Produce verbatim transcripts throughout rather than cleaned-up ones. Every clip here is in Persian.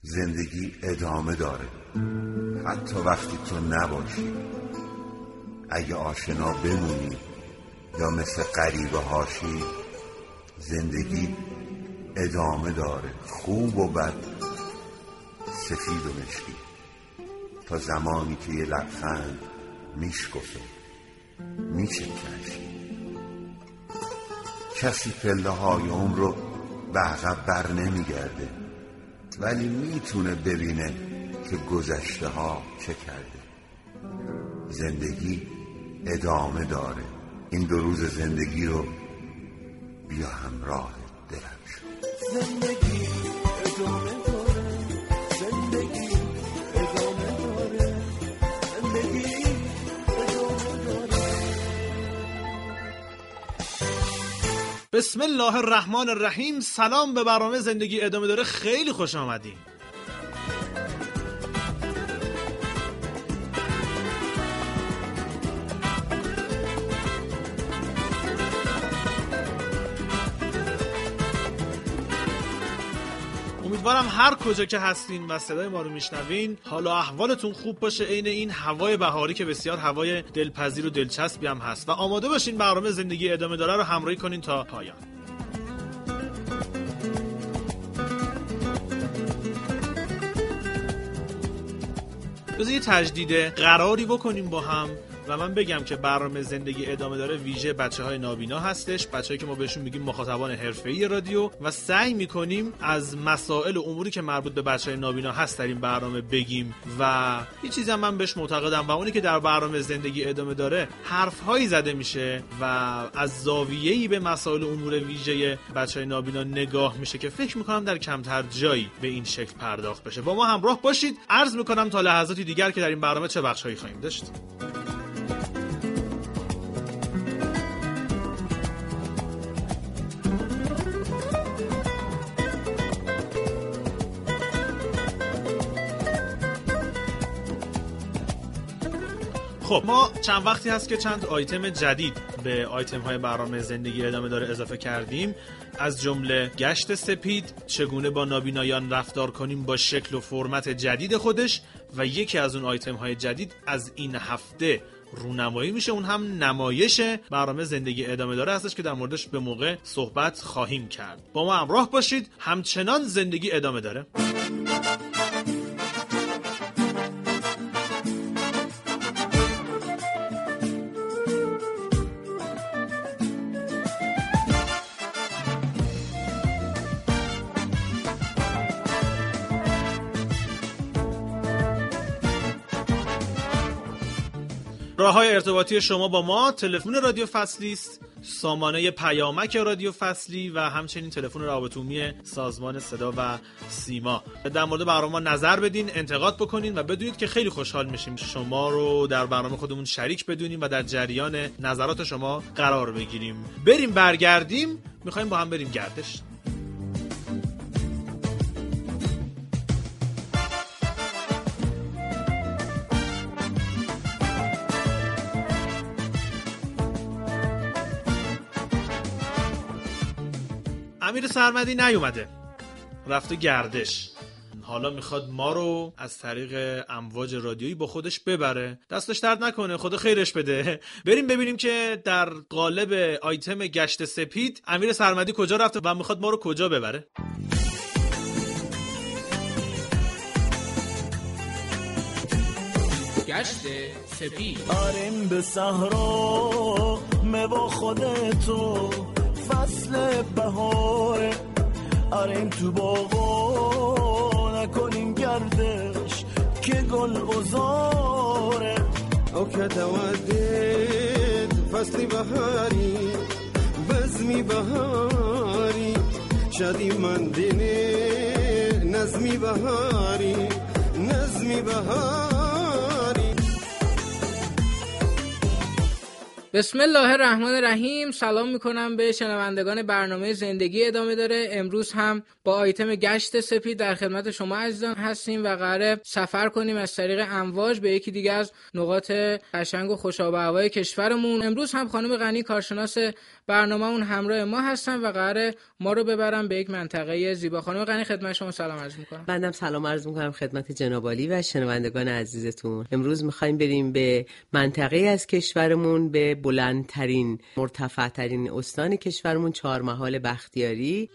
زندگی ادامه داره حتی وقتی تو نباشی. اگه آشنا بمونی یا مثل غریبه هاشی، زندگی ادامه داره، خوب و بد، سفید و مشکی، تا زمانی که یه لبخند میشکفه میچکش. کسی پله های عمر رو به عقب بر نمیگرده، ولی میتونه ببینه که گذشته ها چه کرده. زندگی ادامه داره. این دو روز زندگی رو بیا همراه دلم شد. زندگی ادامه داره، زندگی ادامه داره، زندگی ادامه داره. بسم الله الرحمن الرحیم. سلام به برنامه زندگی ادامه داره. خیلی خوش آمدین. امیدوارم هر کجا که هستین و صدای ما رو میشنوین حال و احوالتون خوب باشه، عین این هوای بهاری که بسیار هوای دلپذیر و دلچسبی هم هست، و آماده باشین برنامه زندگی ادامه داره رو همراهی کنین تا پایان. بذار یه تجدید قراری بکنیم با هم و من بگم که برنامه زندگی ادامه داره ویژه بچه‌های نابینا هستش، بچه‌ای که ما بهشون میگیم مخاطبان حرفه‌ای رادیو، و سعی می‌کنیم از مسائل و اموری که مربوط به بچه‌های نابینا هست در این برنامه بگیم. و یه چیزی هم من بهش معتقدم و اونی که در برنامه زندگی ادامه داره حرف‌هایی زده میشه و از زاویه‌ای به مسائل و امور ویژه بچه‌های نابینا نگاه میشه که فکر می‌کنم در کمتر جایی به این شکل پرداخت بشه. با ما همراه باشید. عرض می‌کنم تا لحظاتی دیگر که در این برنامه چه بخش‌هایی خواهیم داشت. خب ما چند وقتی هست که چند آیتم جدید به آیتم های برنامه زندگی ادامه داره اضافه کردیم، از جمله گشت سپید، چگونه با نابینایان رفتار کنیم با شکل و فرمت جدید خودش، و یکی از اون آیتم های جدید از این هفته رونمایی میشه، اون هم نمایش برنامه زندگی ادامه داره هستش که در موردش به موقع صحبت خواهیم کرد. با ما همراه باشید. همچنان زندگی ادامه داره. راه‌های ارتباطی شما با ما: تلفن رادیو فصلی است، سامانه پیامک رادیو فصلی و همچنین تلفن رابطه عمومی سازمان صدا و سیما. در مورد برنامه نظر بدین، انتقاد بکنین و بدونید که خیلی خوشحال میشیم شما رو در برنامه خودمون شریک بدونیم و در جریان نظرات شما قرار بگیریم. بریم برگردیم، میخوایم با هم بریم گردش. امیر سرمدی نیومده، رفته گردش. حالا میخواد ما رو از طریق امواج رادیویی با خودش ببره. دستش درد نکنه، خدا خیرش بده. بریم ببینیم که در قالب آیتم گشت سپید امیر سرمدی کجا رفته و میخواد ما رو کجا ببره. گشت سپید. آریم به صحرا موا خودتو، فصل بهاره آریم تو باغا، نکنیم گردش که گل بزاره. او که تودید فصل بهاری بزمی بهاری، شادی من دینه نظمی بهاری نظمی بهاری. بسم الله الرحمن الرحیم. سلام میکنم به شنوندگان برنامه زندگی ادامه داره. امروز هم با آیتم گشت سپید در خدمت شما عزیزان هستیم و قراره سفر کنیم از طریق امواج به یکی دیگه از نقاط قشنگ و خوش‌آب و هوای کشورمون. امروز هم خانم غنی کارشناس برنامه‌مون همراه ما هستن و قراره ما رو ببرن به یک منطقه زیبا. خانم غنی خدمت شما سلام عرض میکنم. بنده سلام عرض میکنم خدمت جناب عالی و شنوندگان عزیزتون. امروز میخوایم بریم به منطقه از کشورمون، به بلندترین مرتفعترین استان کشورمون، چهارمحال بختیاری.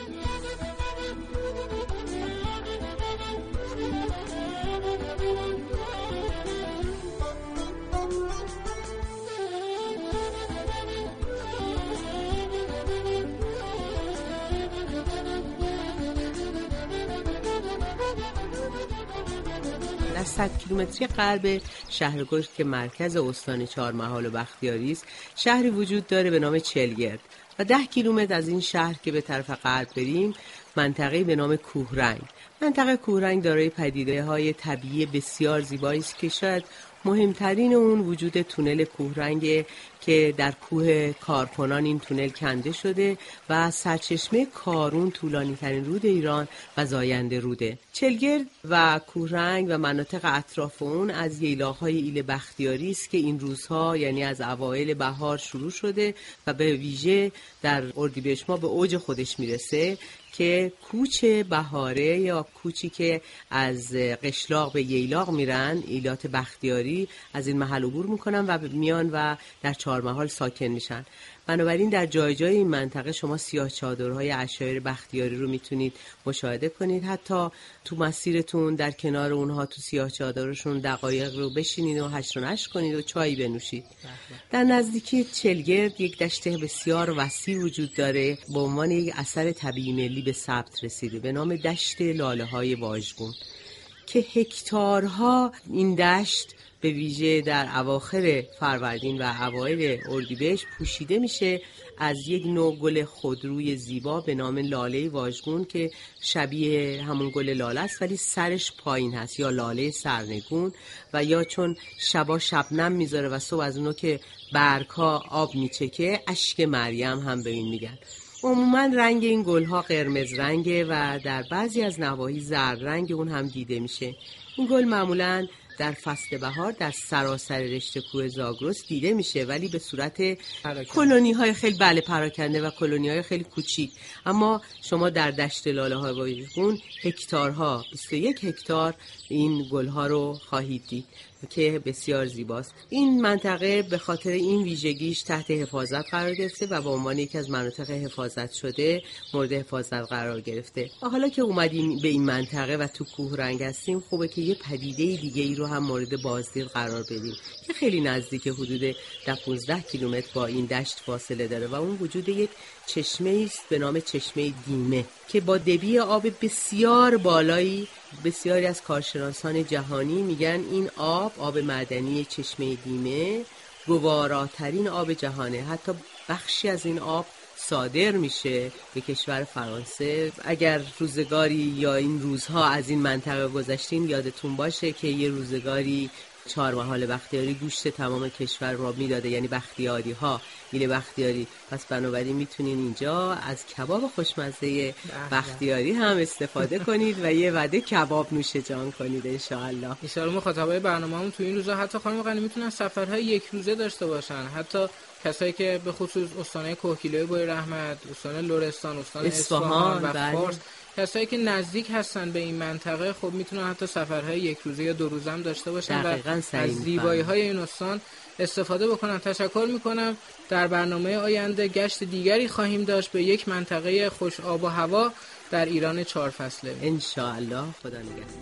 در صد کیلومتری غرب شهرگشت که مرکز استان چهارمحال و بختیاری است، شهری وجود داره به نام چلگرد و ده کیلومتر از این شهر که به طرف غرب بریم منطقه‌ای به نام کوهرنگ. منطقه کوهرنگ دارای پدیده‌های طبیعی بسیار زیبایی است که شاید مهمترین اون وجود تونل کوهرنگ که در کوه کارکنان این تونل کنده شده و سرچشمه کارون طولانی ترین رود ایران و زاینده روده. چلگرد و کوهرنگ و مناطق اطراف اون از ییلاق‌های ایل بختیاری است که این روزها یعنی از اوایل بهار شروع شده و به ویژه در اردیبهشت ماه به اوج خودش میرسه که کوچ بهاره یا کوچی که از قشلاق به ییلاق میرن، ایلات بختیاری، از این محل عبور میکنن و میان و در چهارمحال ساکن میشن. بنابراین در جای جای این منطقه شما سیاه چادرهای عشایر بختیاری رو میتونید مشاهده کنید. حتی تو مسیرتون در کنار اونها تو سیاه چادرشون دقایق رو بشینید و هشت و نشت کنید و چایی بنوشید. در نزدیکی چلگرد یک دشت بسیار وسیع وجود داره به عنوان یک اثر طبیعی ملی به ثبت رسیده به نام دشت لاله های واژگون که هکتارها این دشت به ویژه در اواخر فروردین و اوایل اردیبهشت پوشیده میشه از یک نوع گل خودروی زیبا به نام لاله واژگون که شبیه همون گل لاله است ولی سرش پایین هست، یا لاله سرنگون، و یا چون شبا شبنم میذاره و صبح از اونو که برگ‌ها آب میچکه اشک مریم هم به این میگن. عموما رنگ این گل‌ها قرمز رنگه و در بعضی از نواحی زرد رنگ اون هم دیده میشه. این گل معمولاً در فصل بهار در سراسر رشته کوه زاگرس دیده میشه ولی به صورت کلونی های خیلی بله پراکنده و کلونی های خیلی کوچیک. اما شما در دشت لاله های واژگون هکتارها بیست و یک هکتار این گل ها رو خواهید دید که بسیار زیباست. این منطقه به خاطر این ویژگیش تحت حفاظت قرار گرفته و به عنوان یکی از مناطق حفاظت شده مورد حفاظت قرار گرفته. و حالا که اومدیم به این منطقه و تو کوهرنگ هستیم، خوبه که یه پدیده دیگه ای رو هم مورد بازدید قرار بدیم که خیلی نزدیک، حدود ده پانزده کیلومتر با این دشت فاصله داره و اون وجود یک چشمه است به نام چشمه دیمه که با دبی آب بسیار بالایی بسیاری از کارشناسان جهانی میگن این آب، آب معدنی چشمه دیمه، گواراترین آب جهانه. حتی بخشی از این آب صادر میشه به کشور فرانسه. اگر روزگاری یا این روزها از این منطقه گذشتین یادتون باشه که یه روزگاری چهارمحال بختیاری گوشت تمام کشور را میداده، یعنی بختیاری ها، ایل بختیاری. پس بنابراین میتونین اینجا از کباب خوشمزه بختیاری هم استفاده کنید و یه وعده کباب نوش جان کنید انشاءالله. ان شاءالله مخاطبای برنامه‌مون تو این روزا حتی خانم غنی میتونن سفرهای یک روزه داشته باشن. حتی کسایی که به خصوص استان‌های کوهگیلوی بوی رحمت، استان لرستان، استان اصفهان و فارس، کسایی که نزدیک هستن به این منطقه، خب میتونن حتی سفرهای یک روزه یا دو روزه هم داشته باشن و از زیبایی‌های این استان استفاده بکنن. تشکر میکنم. در برنامه آینده گشت دیگری خواهیم داشت به یک منطقه خوش آب و هوا در ایران چهار فصله ان شاء الله. خدا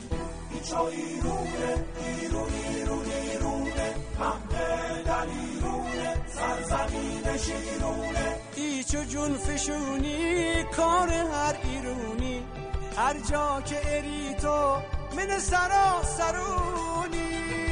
نگهدار. ایچو جون فشونی کار هر ایرونی، هر جا که اری تو من سرا سرونی.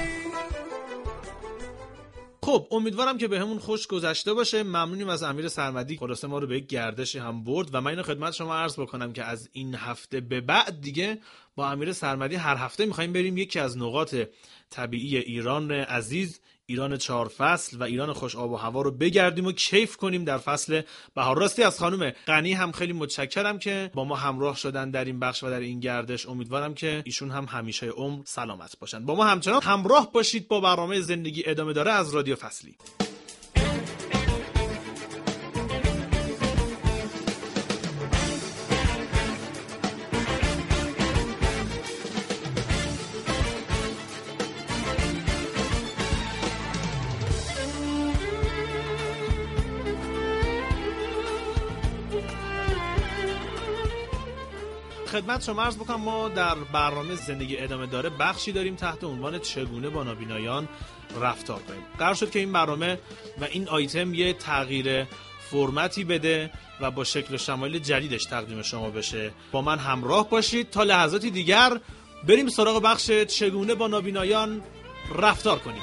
خب امیدوارم که به همون خوش گذشته باشه. ممنونیم از امیر سرمدی، خلاصه ما رو به یک گردشی هم برد و من اینو خدمت شما عرض بکنم که از این هفته به بعد دیگه با امیر سرمدی هر هفته میخوایم بریم یکی از نقاط طبیعی ایران عزیز، ایران چهار فصل و ایران خوش آب و هوا رو بگردیم و کیف کنیم در فصل بهار. راستی از خانم غنی هم خیلی متشکرم که با ما همراه شدن در این بخش و در این گردش. امیدوارم که ایشون هم همیشه عمر سلامت باشن. با ما همچنان همراه باشید با برنامه زندگی ادامه داره از رادیو فصلی. خدمت شما عرض بکنم ما در برنامه زندگی ادامه داره بخشی داریم تحت عنوان چگونه با نابینایان رفتار کنیم. قرار شد که این برنامه و این آیتم یه تغییر فرمتی بده و با شکل و شمایل جدیدش تقدیم شما بشه. با من همراه باشید تا لحظاتی دیگر بریم سراغ بخش چگونه با نابینایان رفتار کنیم.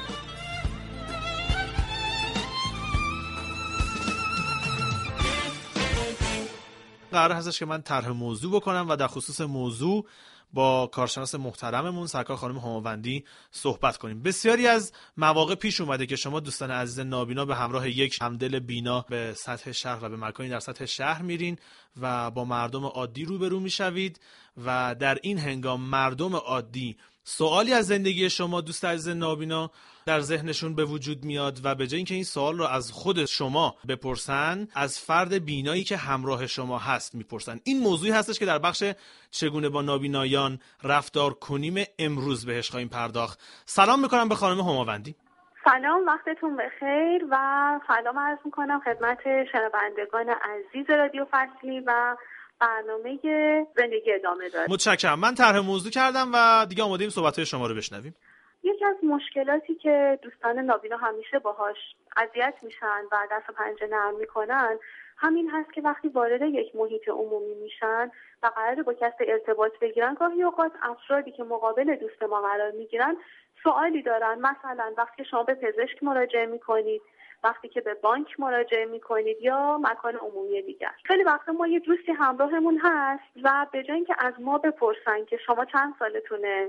قرار هستش که من طرح موضوع بکنم و در خصوص موضوع با کارشناس محترممون سرکار خانم هماوندی صحبت کنیم. بسیاری از مواقع پیش اومده که شما دوستان عزیز نابینا به همراه یک همدل بینا به سطح شهر و به مکانی در سطح شهر میرین و با مردم عادی روبرو میشوید و در این هنگام مردم عادی سوالی از زندگی شما دوست عزیز نابینا در ذهنشون به وجود میاد و به جای اینکه این سوال رو از خود شما بپرسن از فرد بینایی که همراه شما هست میپرسن. این موضوعی هستش که در بخش چگونه با نابینایان رفتار کنیم امروز بهش خواهیم پرداخت. سلام میکنم به خانم هماوندی. سلام، وقتتون بخیر و سلام عرض میکنم خدمت شنوندگان عزیز رادیو فصلی و برنامه زندگی ادامه داره. متشکرم. من طرح موضوع کردم و دیگه آماده‌ایم صحبت‌های شما رو بشنویم. یکی از مشکلاتی که دوستان نابینا همیشه باهاش اذیت میشن و دست و پنجه نرم میکنن همین هست که وقتی وارد یک محیط عمومی میشن و قراره با کسی ارتباط بگیرن گاهی اوقات افرادی که مقابل دوست ما قرار میگیرن سوالی دارن. مثلا وقتی شما به پزشک مراجعه میکنید، وقتی که به بانک مراجعه میکنید یا مکان عمومی دیگر. خیلی وقتا ما یه دوستی همراهمون هست و به جای اینکه از ما بپرسن که شما چند سالتونه،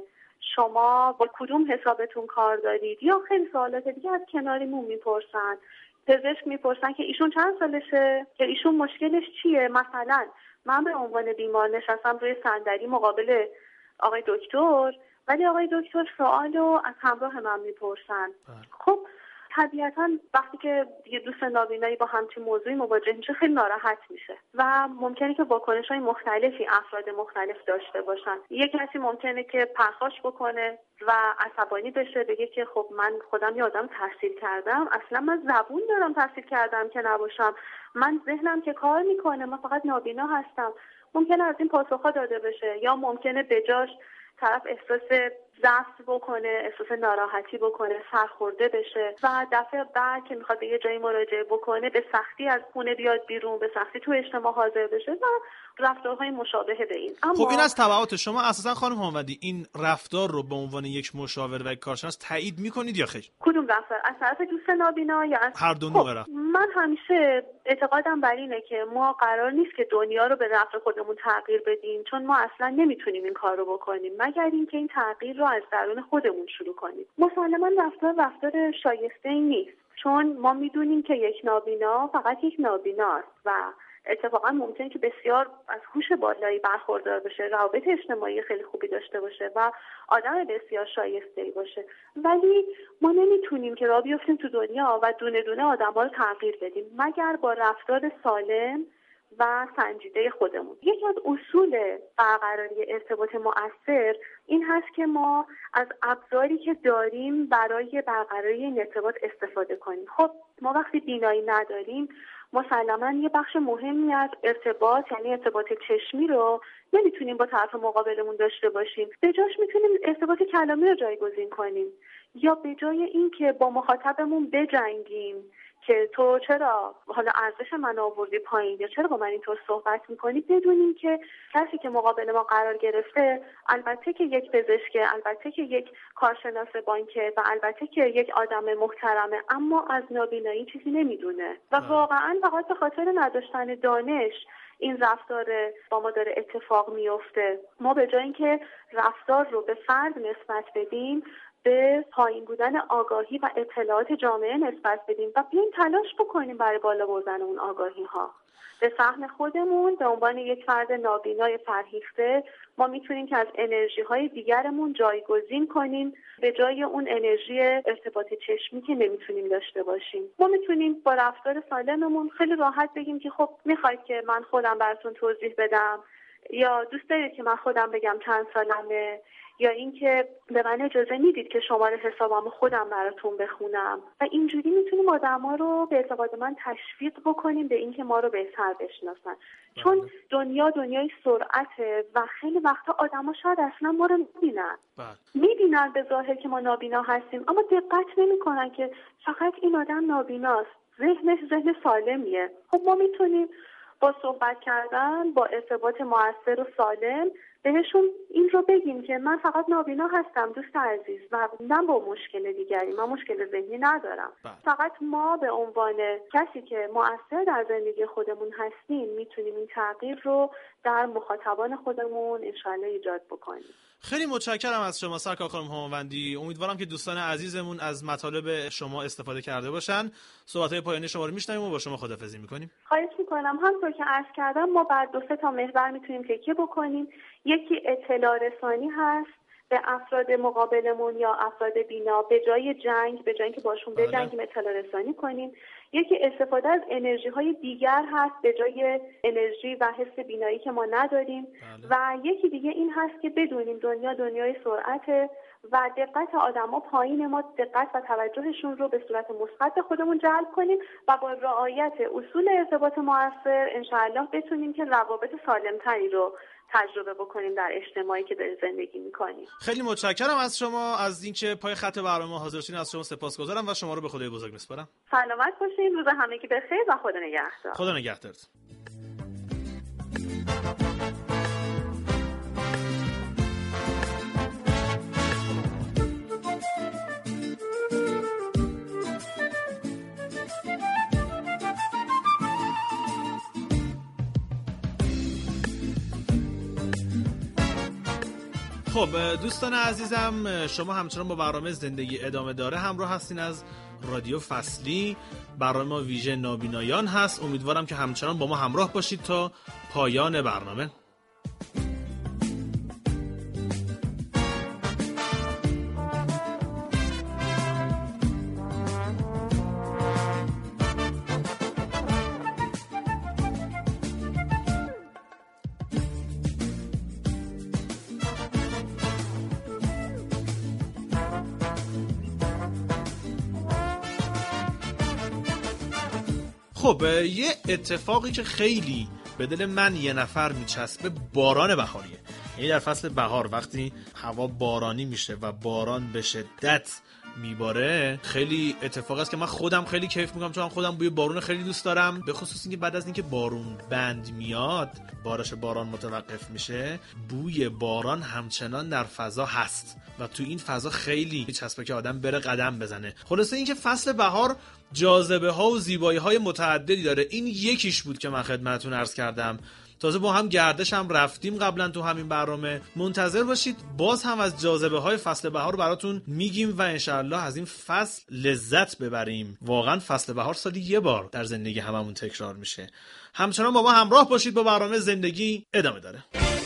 شما با کدوم حسابتون کار دارید یا خیلی سوالات دیگه از کناریمون میپرسن. پزشک میپرسن که ایشون چند سالشه، که ایشون مشکلش چیه. مثلا من به عنوان بیمار نشستم روی صندلی مقابل آقای دکتر ولی آقای دکتر سوالو از همراه من میپرسن. خب طبیعتا وقتی که یه دوست نابینایی با همچین موضوعی مواجه میشه خیلی ناراحت میشه و ممکنه که واکنش‌های مختلفی افراد مختلف داشته باشن. یک کسی ممکنه که پرخاش بکنه و عصبانی بشه، بگه که خب من خودم یه آدم تحصیل کردم، اصلا من زبون دارم تحصیل کردم که نباشم، من ذهنم که کار میکنه، من فقط نابینا هستم. ممکنه از این پاسخها داده بشه یا ممکنه بجاش طرف احساس ضعف بکنه، احساس ناراحتی بکنه، سرخورده بشه و دفعه بعد که میخواد به یه جایی مراجعه بکنه به سختی از خونه بیاد بیرون، به سختی تو اجتماع حاضر بشه و رفتارهای مشابه به این. اما خب این از تبعات شما اساسا خانم هماوندی این رفتار رو به عنوان یک مشاور و یک کارشناس تایید میکنید یا خیر؟ کدوم رفتار؟ از طرف دوست نابینا یا از هر دو نوع رفتار؟ من همیشه اعتقادم بر اینه که ما قرار نیست که دنیا رو به نفع خودمون تغییر بدیم، چون ما اصلا نمیتونیم این کار رو بکنیم مگر اینکه این تغییر رو از درون خودمون شروع کنیم. مسلماً رفتار رفتار شایسته‌ای نیست، چون ما میدونیم که یک نابینا فقط یک نابیناست و اتفاقا ممکنه که بسیار از هوش بالایی برخوردار بشه، روابط اجتماعی خیلی خوبی داشته باشه و آدم بسیار شایسته‌ای باشه، ولی ما نمیتونیم که راه بیفتیم تو دنیا و دونه دونه آدم‌ها رو تغییر بدیم مگر با رفتار سالم و سنجیده خودمون. یکی از اصول برقراری ارتباط مؤثر این هست که ما از ابزاری که داریم برای برقراری این ارتباط استفاده کنیم. خب ما وقتی بینایی نداریم مسلماً یه بخش مهمی از ارتباط یعنی ارتباط چشمی رو نمیتونیم با طرف مقابلمون داشته باشیم. به جاش میتونیم ارتباط کلامی رو جایگزین کنیم یا به جای این که با مخاطبمون بجنگیم که تو چرا حالا ارزش من آوردی پایین یا چرا با من اینطور صحبت میکنی، بدونیم که کسی که مقابل ما قرار گرفته البته که یک پزشکه، البته که یک کارشناس بانکه و البته که یک آدم محترمه، اما از نابینایی چیزی نمیدونه و واقعا فقط به خاطر نداشتن دانش این رفتار با ما داره اتفاق میفته. ما به جای اینکه رفتار رو به فرد نسبت بدیم به پایین بودن آگاهی و اطلاعات جامعه نسبت بدیم و بیایم تلاش بکنیم برای بالا بردن اون آگاهی ها. به فهم خودمون به عنوان یک فرد نابینای فرهیخته ما میتونیم که از انرژی های دیگرمون جایگزین کنیم به جای اون انرژی ارتباط چشمی که نمیتونیم داشته باشیم. ما میتونیم با رفتار سالممون خیلی راحت بگیم که خب میخواید که من خودم براتون توضیح بدم، یا دوست دارید که من خودم بگم چند سالمه، یا اینکه به من اجازه میدید که شماره حسابم خودم براتون بخونم. و اینجوری میتونیم آدما رو به اعتقاد من تشویق بکنیم به اینکه ما رو بهتر بشناسن. چون دنیا دنیای سرعته و خیلی وقتا آدما شاید اصلا ما رو میبینن میبینن به ظاهر که ما نابینا هستیم، اما دقت نمیکنن که فقط این آدم نابیناست، ذهنش ذهن سالمیه. خب ما میتونیم با صحبت کردن، با ارتباط مؤثر و سالم بهشون این رو بگیم که من فقط نابینا هستم دوست عزیز و نه با مشکل دیگری، من مشکل ذهنی ندارم. بله. فقط ما به عنوان کسی که مؤثر در زندگی خودمون هستیم میتونیم این تغییر رو در مخاطبان خودمون انشالله ایجاد بکنیم. خیلی متشکرم از شما سرکار خانم هماوندی. امیدوارم که دوستان عزیزمون از مطالب شما استفاده کرده باشن. صحبت‌های پایانی شما رو میشنویم و با شما خداحافظی می‌کنیم. خواهش می‌کنم. همونطور که عرض کردم ما بر دو سه تا محور میتونیم تکیه بکنیم. یکی اطلاع رسانی هست به افراد مقابلمون یا افراد بینا، به جای جنگ، به جای اینکه باشون بجنگیم اطلاع رسانی کنیم. یکی استفاده از انرژی های دیگر هست به جای انرژی و حس بینایی که ما نداریم. بله. و یکی دیگه این هست که بدونیم دنیا دنیای سرعته و دقت آدما پایین، ما دقت و توجهشون رو به صورت مثبت خودمون جلب کنیم و با رعایت اصول ارتباط مؤثر انشاءالله بتونیم که روابط سالمتری رو تجربه بکنیم در اجتماعی که داریم زندگی میکنیم. خیلی متشکرم از شما از اینکه پای خط برنامه حاضر شدین. از شما سپاسگزارم و شما رو به خدای بزرگ میسپارم. سلامت باشین، روز همگی بخیر و خدا نگهدار. خدا نگهدارت. خب دوستان عزیزم، شما همچنان با برنامه زندگی ادامه داره همراه هستین از رادیو فصلی. برنامه ویژه نابینایان هست. امیدوارم که همچنان با ما همراه باشید تا پایان برنامه. خب یه اتفاقی که خیلی به دل من یه نفر میچسبه باران بهاریه. یعنی در فصل بهار وقتی هوا بارانی میشه و باران به شدت میباره، خیلی اتفاق است که من خودم خیلی کیف میکنم، چون خودم بوی بارون خیلی دوست دارم. به خصوص اینکه بعد از اینکه بارون بند میاد، بارش باران متوقف میشه، بوی باران همچنان در فضا هست و تو این فضا خیلی میچسبه که آدم بره قدم بزنه. خلاصه اینکه فصل بهار جاذبه ها و زیبایی های متعددی داره. این یکیش بود که من خدمتتون عرض کردم. تازه با هم گردش هم رفتیم قبلا تو همین برنامه. منتظر باشید باز هم از جاذبه های فصل بهار براتون میگیم و انشاءالله از این فصل لذت ببریم. واقعا فصل بهار سالی یه بار در زندگی هممون تکرار میشه. همچنان با ما همراه باشید. با برنامه زندگی ادامه داره.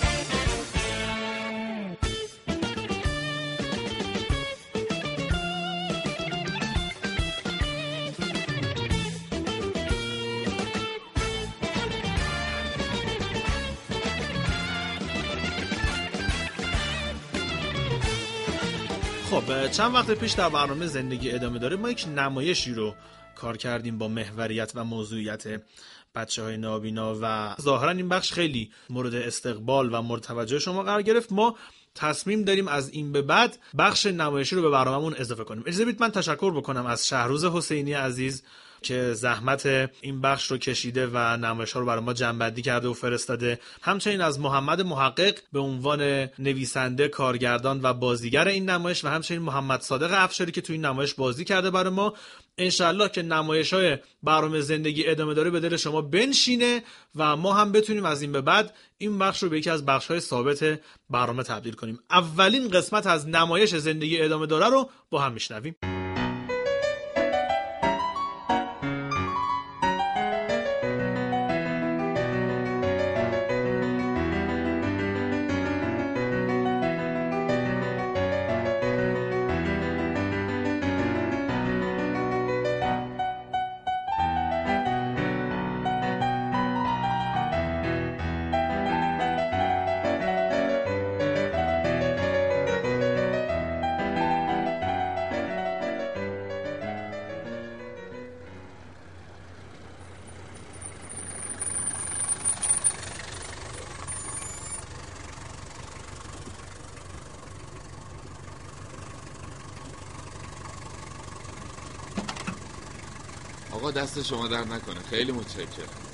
خب چند وقت پیش در برنامه زندگی ادامه داره ما یک نمایشی رو کار کردیم با محوریت و موضوعیت بچه‌های نابینا و ظاهرا این بخش خیلی مورد استقبال و مورد توجه شما قرار گرفت. ما تصمیم داریم از این به بعد بخش نمایشی رو به برنامه‌مون اضافه کنیم. اجازه بدید من تشکر بکنم از شهروز حسینی عزیز که زحمت این بخش رو کشیده و نمایش‌ها رو برای ما جمع‌بندی کرده و فرستاده. همچنین از محمد محقق به عنوان نویسنده، کارگردان و بازیگر این نمایش و همچنین محمد صادق افشاری که تو این نمایش بازی کرده برای ما. انشالله که نمایش‌های برنامه زندگی ادامه داره به دل شما بنشینه و ما هم بتونیم از این به بعد این بخش رو به یکی از بخش‌های ثابت برنامه تبدیل کنیم. اولین قسمت از نمایش زندگی ادامه داره رو با هم میشنویم. آقا دست شما در نکنه، خیلی متشکرم.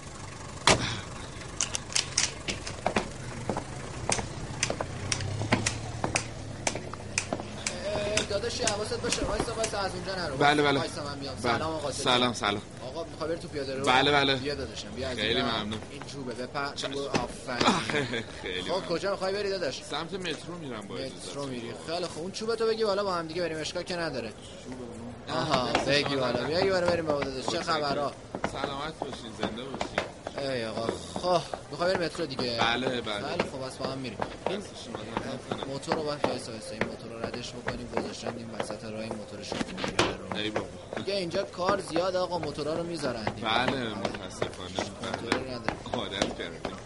داداش حواست باشه، وایسا وایسا از اونجا نرو. بله بله. وایسا من میام. بله. سلام آقا. سلام سلام. آقا میخوای بری تو پیاده رو؟ بله بله. بیا داداشم بیا. خیلی ممنون. این چوبه بپر. چوب آفرین. خیلی. خب کجا میخوای بری داداش؟ سمت مترو میرم با اجازه. مترو میری. خیلی خوب. اون چوبه تو بگی بالا با هم دیگه بریم، اشکال که نداره. آها بگی بالا. بیا بالا بریم بابا داداش. چه خبرها؟ سلامت باشین، زنده باشین. ای آقا خب میخوای بریم مترو دیگه؟ بله بله. خیلی خوب بس با هم میریم. این موتور رو باید وایسا وایسا این موتور رو ردش بکنیم، گذاشتن این وسط راه، این موتورش رو میگیره. ای بابا. دیگه اینجا کار زیاد آقا، موتورا رو میذارن دیگه. بله متاسفانه. موتوری نداره. عادت کردیم.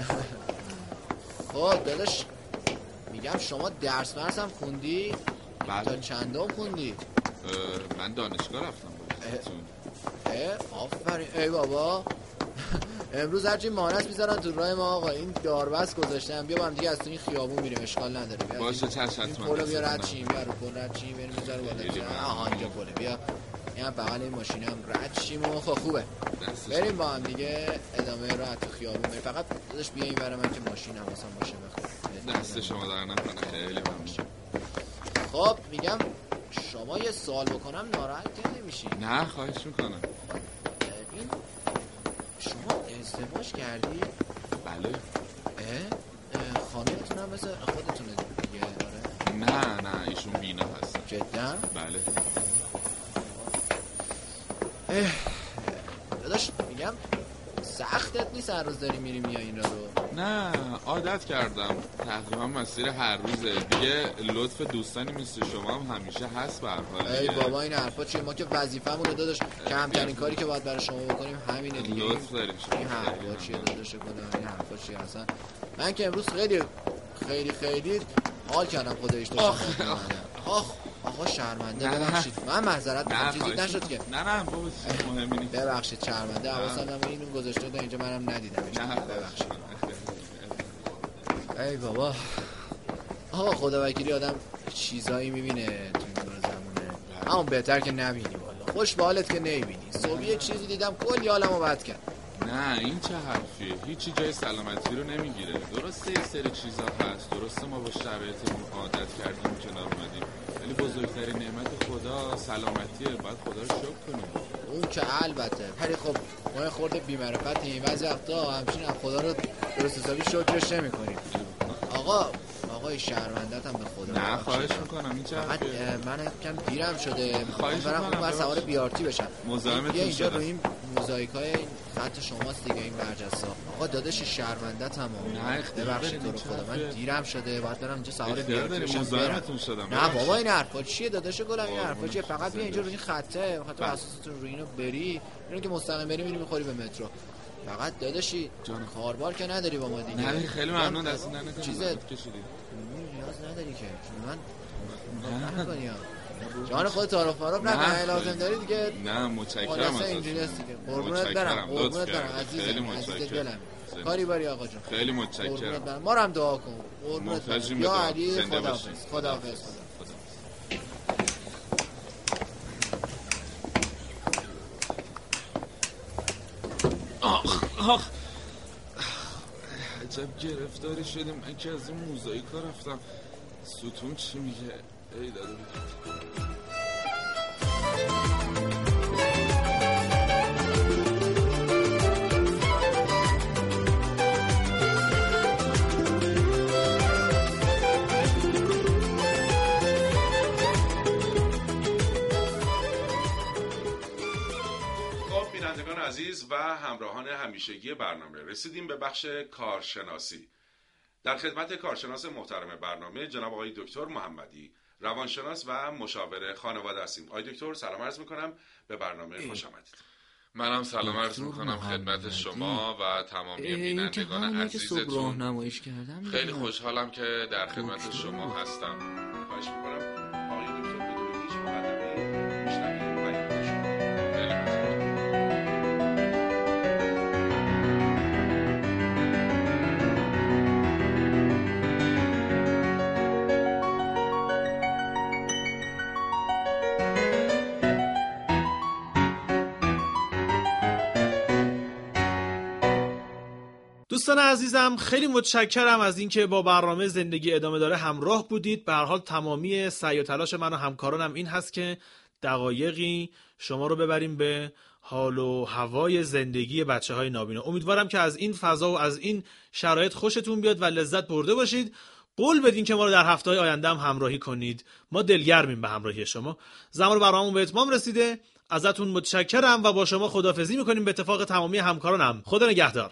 خب داداش میگم شما درس مرس هم خوندی؟ بله. تا چندم خوندی؟ من دانشگاه رفتم اه آفرین. ای بابا امروز هرچی مانس میذارن تو راه ما آقا، این داربست گذاشتن. بیا با هم دیگه از تو این خیابون میریم، اشکال نداره. بیا باشه چش حتما. این پولو بیا رد شیم، بیا رو پل رد شیم، بریم میذاره بالا. آها اینجا پله، بیا این بغل این ماشینم رد شیم و خب خوبه. بریم با هم دیگه ادامه راه تو خیابون بریم. فقط داداش بیا این برای من که ماشینم واسه ماشین بخوام. دست شما در نکنه، خیلی ممنون. خب میگم شما یه سوال بکنم ناراحت که نمیشی؟ نه خواهش میکنم. این شما ازدواج کردی؟ بله. اه خانمتون هم مثل خودتونه دیگه؟ آره. نه نه ایشون بینا هستن. جدا؟ بله. اه داداش میگم سختت نیست هر روز داری میری میای این را رو؟ نه عادت کردم، تقریبا مسیر هر روزه دیگه. لطف دوستانی مثل شما هم همیشه هست به هر حال. ای بابا این حرفا چیه؟ ما که وظیفه‌مونه داداش، کمترین کاری که باید برای شما بکنیم همینه دیگه. لطف داریم شما. این حرفا چیه داداش کنم؟ این حرفا چیه اصلا؟ من که امروز خیلی خیلی خیلی حال کردم خداییش تو. آخ آخ آقا شرمنده ببخشید، من معذرت میخوام، چیزی نشد که. نه نه بابا مهمی نیست. ببخشید شرمنده، حواسم نبود اینو گذاشته بود اینجا، منم ندیدمش. ببخشید. ای بابا آقا خدا وکیلی آدم چیزایی میبینه تو این دور زمونه، اما بهتر که نبینی. والا خوش به حالت که نمیبینی. صبح یه چیزی دیدم کلی حالمو بد کرد. نه این چه حرفیه؟ هیچی جای سلامتی رو نمیگیره. درسته یه سری چیزا هست، درسته ما با شرایطمون عادت کردیم کنار اومدیم، ولی بزرگترین نعمت خدا سلامتیه، باید خدا رو شکر کنیم. اون که البته، ولی خب ما خورده بی‌معرفتیم بعضی وقتا، همچین خدا رو درست حسابی شکرش نمی‌کنیم. آقا آقای شهروندتم به خدا. نه خواهش میکنم. این چه حرفیه؟ من کم دیرم شده، برام اون بر سوار بیارتی بشم. مزاحمتون اینجا رو این موزاییکای این خط شماست دیگه، این برجسته. آقا داداش شهروندتم. نه ببخشید تو رو خدا، من دیرم شده، باید برم اینجا سوار بیارتی بشم. مزاحمتون شدم. نه بابا این حرفا چیه داداش گلم؟ این حرفا چیه؟ فقط بیا اینجا رو این خطه، خاطر اساستون رو اینو بری، اینو که مستقیم بری میری میخوری به مترو. فقط داداشی کاربار که نداری با ما دیگه. نه خیلی ممنون، دست نکنید. چیزت کشیدی نیاز نداری که من نه نکنی. جان خودت تعارف معرف نکنی، لازم داری دیگه. نه متشکرم ازت. اینجوری است دیگه. قربونت برم، قربونت برم عزیزم، عزیز دلم. کاری باری آقا جون. خیلی متشکرم. ما رو هم دعا کن. قربونت برم. یا علی خداحافظ. خداحافظ. آخ آخ عجب گرفتاری شدیم. من که از این موزاییکا رفتم. ستون چی میگه؟ ای داده عزیز و همراهان همیشگی برنامه، رسیدیم به بخش کارشناسی. در خدمت کارشناس محترم برنامه جناب آقای دکتر محمدی، روانشناس و مشاور خانواده هستیم. آقای دکتر سلام عرض میکنم، به برنامه خوش آمدید. منم سلام عرض میکنم خدمت شما و تمامی بینندگان عزیزتون. نمایش کردم. خیلی خوشحالم که در خدمت شما هستم. خواهش میکنم آقای دکتر بدون هیچ مقدمه‌ای میشنویم بیان شما. دوستان عزیزم، خیلی متشکرم از اینکه با برنامه زندگی ادامه داره همراه بودید. به هر حال تمامی سعی و تلاش من و همکارانم این هست که دقایقی شما رو ببریم به حال و هوای زندگی بچه‌های نابینا. امیدوارم که از این فضا و از این شرایط خوشتون بیاد و لذت برده باشید. قول بدین که ما رو در هفته‌های آینده هم همراهی کنید. ما دلگرمیم به همراهی شما. زمان برنامه‌مون به اتمام رسیده. ازتون متشکرم و با شما خداحافظی می‌کنیم به اتفاق تمامی همکارانم. خدا نگهدار.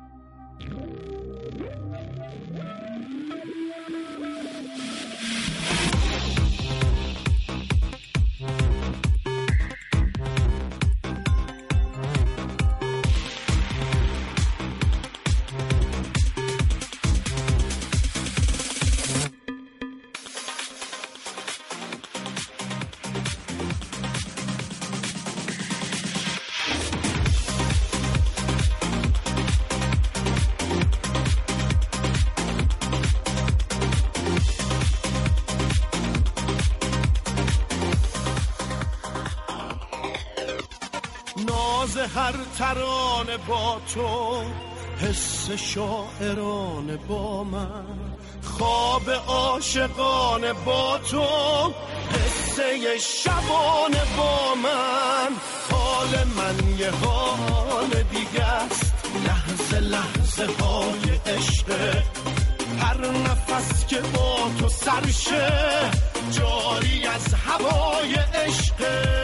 هر ترانه با تو، حس شاعرانه با من، خواب عاشقانه با تو، قصه شبانه با من. حال من یه حال دیگه است، لحظه لحظه های عشق، هر نفس که با تو سرشه جاری از هوای عشق.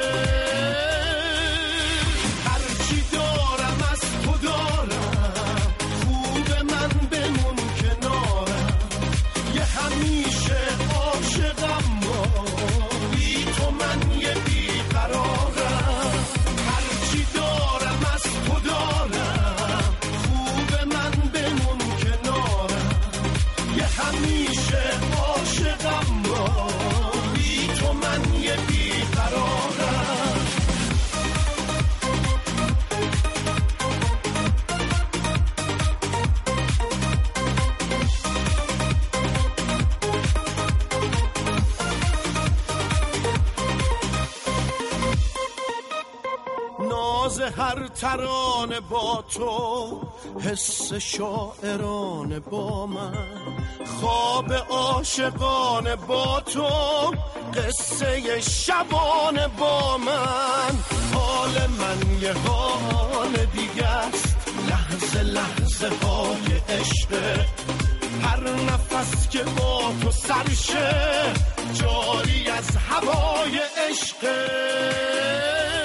همیشه عاشقم با بی تو من یه بیقرارم، هرچی دارم از تو دارم، خوب من بمون کنارم. یه همیشه عاشقم با بی تو من یه بیقرارم. هر ترانه با تو، حس شاعرانه با من، خواب عاشقانه با تو، قصه شبانه با من. حال من یه حال دیگه است، لحظه لحظه های عشق، هر نفس که با تو سرشه جاری از هوای عشق.